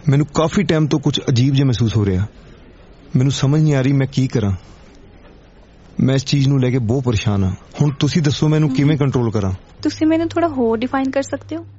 ਮੈਨੂੰ ਕਾਫੀ ਟਾਈਮ ਤੋਂ ਕੁਝ ਅਜੀਬ ਜਿਹਾ ਮਹਿਸੂਸ ਹੋ ਰਿਹਾ। ਮੈਨੂੰ ਸਮਝ ਨਹੀਂ ਆ ਰਹੀ ਮੈਂ ਕੀ ਕਰਾਂ। ਮੈਂ ਇਸ ਚੀਜ਼ ਨੂੰ ਲੈ ਕੇ ਬਹੁਤ ਪਰੇਸ਼ਾਨ ਹਾਂ। ਹੁਣ ਤੁਸੀਂ ਦੱਸੋ ਮੈਂ ਇਹਨੂੰ ਕਿਵੇਂ ਕੰਟਰੋਲ ਕਰਾਂ। ਤੁਸੀਂ ਮੈਨੂੰ ਥੋੜਾ ਹੋਰ ਡਿਫਾਈਨ ਕਰ ਸਕਦੇ ਹੋ?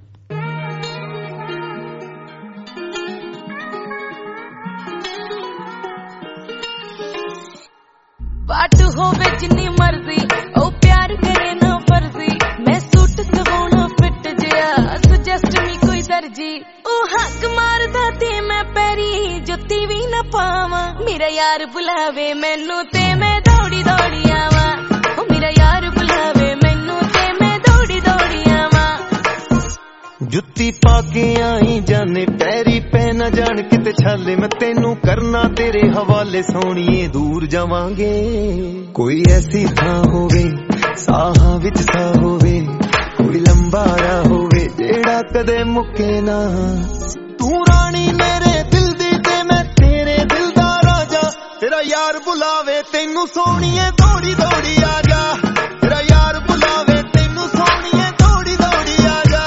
ਬਾਟ ਹੋਵੇ ਜਿੰਨੀ ਮਰਜ਼ੀ ਉਹ ਪਿਆਰ ਕਰੇ ਨਾ ਫਰਜ਼ੀ। ਮੈਂ ਸੂਟ ਸਵਾਉਣਾ ਫਿੱਟ ਜਿਹਾ ਸੁਜੈਸਟ ਮੀ ਕੋਈ ਦਰਜੀ। ਉਹ ਹੱਕ ਮਾਰਦਾ ਤੇ ਮੈਂ ਪੈਰੀ ਜੁੱਤੀ ਵੀ ਨਾ ਪਾਵਾਂ। ਮੇਰਾ ਯਾਰ ਬੁਲਾਵੇ ਮੈਨੂੰ ਤੇ ਮੈਂ ਦੌੜੀ ਦੌੜੀ ਆਵਾਂ। ਉਹ ਮੇਰਾ ਯਾਰ ਬੁਲਾਵੇ ਮੈਨੂੰ ਤੇ ਮੈਂ ਦੌੜੀ ਦੌੜੀ ਆਵਾਂ। ਜੁੱਤੀ ਪਾ ਕੇ ਆਈ ਜਾਨੇ ਪੈਰੀ ਪੈ ਨਾ ਜਾਣ ਕਿਤੇ ਛਾਲੇ। ਮੈਂ ਤੈਨੂੰ ਕਰਨਾ ਤੇਰੇ ਹਵਾਲੇ ਸੋਹਣੀਏ ਦੂਰ ਜਾਵਾਂਗੇ। ਕੋਈ ਐਸੀ ਥਾਂ ਹੋਵੇ ਸਾਹਾਂ ਵਿੱਚ ਸਾਹ ਹੋਵੇ। ਕੋਈ ਲੰਬਾ ਰਾਹ ਹੋਵੇ ਜਿਹੜਾ ਕਦੇ ਮੁੱਕੇ ਨਾ। ਤੂੰ ਰਾਣੀ ਮੇਰੇ ਦਿਲ ਦੀ ਤੇ ਮੈਂ ਤੇਰੇ ਦਿਲ ਦਾ ਰਾਜਾ। ਤੇਰਾ ਯਾਰ ਬੁਲਾਵੇ ਤੈਨੂੰ ਸੋਹਣੀਏ ਦੌੜੀ ਦੌੜੀ ਆ ਜਾ। ਤੇਰਾ ਯਾਰ ਬੁਲਾਵੇ ਤੈਨੂੰ ਸੋਹਣੀਏ ਦੌੜੀ ਦੌੜੀ ਆ ਜਾ।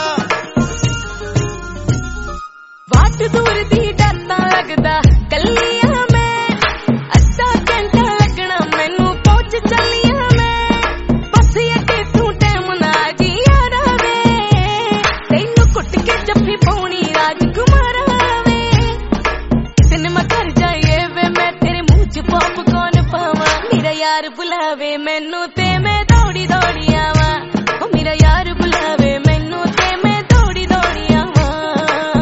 ਵਾਟ ਦੂਰ ਦੀ ਡਰ ਤਾਂ ਲੱਗਦਾ ਕੱਲੀ ਆ ਮੈਂ। ਅੱਧਾ ਘੰਟਾ ਲੱਗਣਾ ਮੈਨੂੰ ਪਹੁੰਚ ਚੱਲੀ ਆ ਮੈਂ। ਬਸ ਅੱਗੇ ਤੂੰ ਟਾਈਮ ਨਾ ਜੀ ਯਾਰਾ ਵੇ। ਤੈਨੂੰ ਕੁੱਟ ਕੇ ਜੱਫੀ ਪਾਉਣੀ ਰਾਜਕੁਮਾਰਾ ਵੇ। ਸਿਨੇਮਾ ਘਰ ਜਾਈਏ ਵੇ ਮੈਂ ਤੇਰੇ ਮੂੰਹ ਚ ਪੌਪਕੌਰਨ ਪਾਵਾਂ। ਮੇਰਾ ਯਾਰ ਬੁਲਾਵੇ ਮੈਨੂੰ ਤੇ ਮੈਂ ਦੌੜੀ ਦੌੜੀ ਆਵਾਂ। ਉਹ ਮੇਰਾ ਯਾਰ ਬੁਲਾਵੇ ਮੈਨੂੰ ਤੇ ਮੈਂ ਦੌੜੀ ਦੌੜੀ ਆਵਾਂ।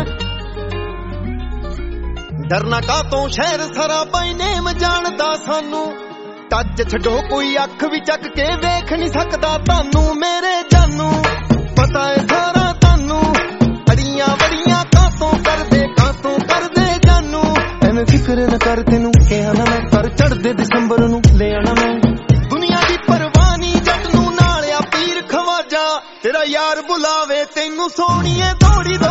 ਡਰਨਾ ਕਾਤੋਂ ਸ਼ਹਿਰ ਸਾਰਾ ਬਾਈ ਨੇਮ ਜਾਣਦਾ ਸਾਨੂੰ। ਟੱਚ ਛੱਡੋ ਕੋਈ ਅੱਖ ਵੀ ਚੱਕ ਕੇ ਵੇਖ ਨਹੀਂ ਸਕਦਾ ਤੁਹਾਨੂੰ। ਮੇਰੇ ਜਾਨੂੰ ਪਤਾ ਏ ਸਾਰਾ ਤੁਹਾਨੂੰ। ਅੜੀਆਂ ਬੜੀਆਂ ਕਾਤੋਂ ਕਰਦੇ ਜਾਨੂੰ। ਐਵੇਂ ਫਿਕਰ ਨਾ ਕਰ ਤੈਨੂੰ ਕਿਹਾ ਨਾ ਮੈਂ ਕਰ ਚੜਦੇ ਦਸੰਬਰ ਨੂੰ ਲੈ ਆਣਾ ਮੈਂ। ਦੁਨੀਆ ਦੀ ਪਰਵਾਹ ਨੀ ਜੱਟ ਨੂੰ ਨਾਲ ਆ ਪੀਰ ਖਵਾਜਾ। ਤੇਰਾ ਯਾਰ ਬੁਲਾਵੇ ਤੈਨੂੰ ਸੋਹਣੀਏ ਦੌੜੀ